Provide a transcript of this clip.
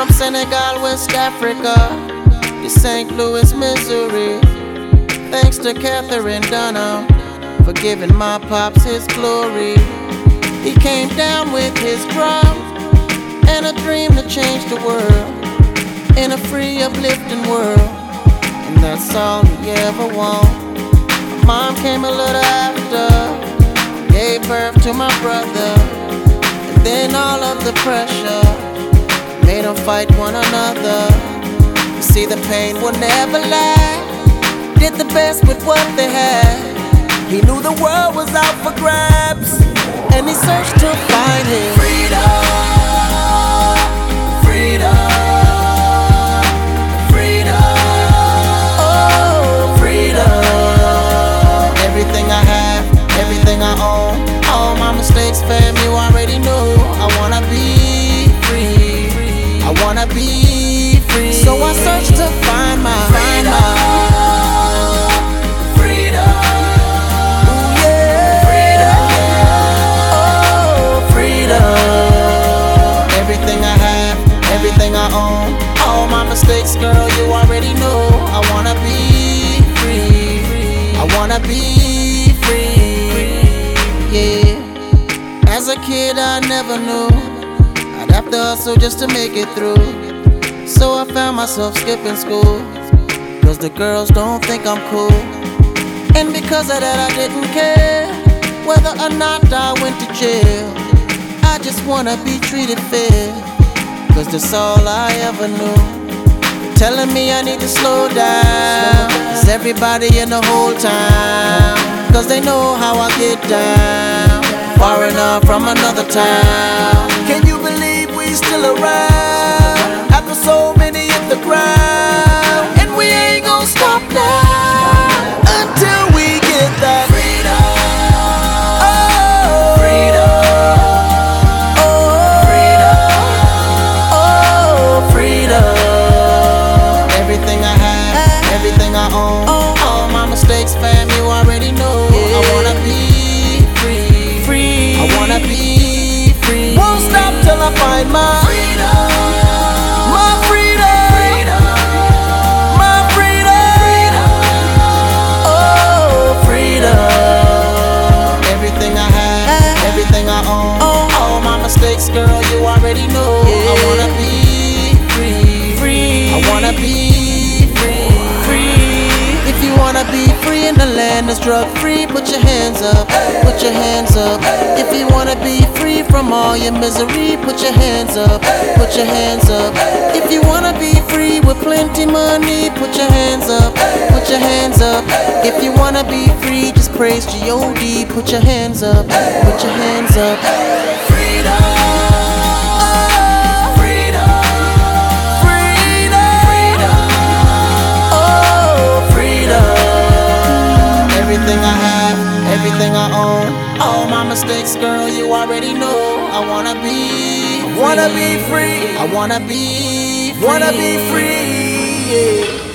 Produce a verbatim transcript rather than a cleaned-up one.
from Senegal, West Africa, to Saint Louis, Missouri. Thanks to Catherine Dunham for giving my pops his glory. He came down with his drum and a dream to change the world in a free, uplifting world, and that's all he ever wanted. Mom came a little after, gave birth to my brother, and then all of the pressure made them fight one another. You see, the pain will never last. Did the best with what they had. He knew the world was out for grabs, and he searched to find his freedom, freedom, freedom, oh, freedom. Everything I have, everything I own, all my mistakes, fam, you already know. I wanna be free, I wanna be free. So I search to find my freedom, freedom, ooh yeah, freedom, oh freedom. Everything I have, everything I own, all my mistakes, girl, you already know. I wanna be free, I wanna be free, yeah. As a kid I never knew I'd have to hustle just to make it through. So I found myself skipping school, cause the girls don't think I'm cool. And because of that I didn't care whether or not I went to jail. I just wanna be treated fair, cause that's all I ever knew. Telling me I need to slow down, cause everybody in the whole town, cause they know how I get down, far enough from another town. Can you believe we still around, after so many hit the ground? And we ain't gon' stop now until we get that freedom, oh freedom, oh freedom, oh freedom. Everything I have, everything I own, all my mistakes, fam, you already know. I wanna be free, free, I wanna be free. Won't stop till I find my freedom, my freedom, freedom, my freedom, oh freedom. Everything I have, everything I own, all my mistakes, girl, you already know. I wanna be free, free, I wanna be free, free. If you wanna be free in the land that's drug free, put your hands up, put your hands up. If you wanna be free from all your misery, put your hands up, put your hands up. If you wanna be free with plenty money, put your hands up, put your hands up. If you wanna be free, just praise G O D, put your hands up, put your hands up. Freedom. Everything I have, everything I own, all my mistakes, girl, you already know. I wanna be free, I wanna be free, I wanna be free, wanna be free, yeah.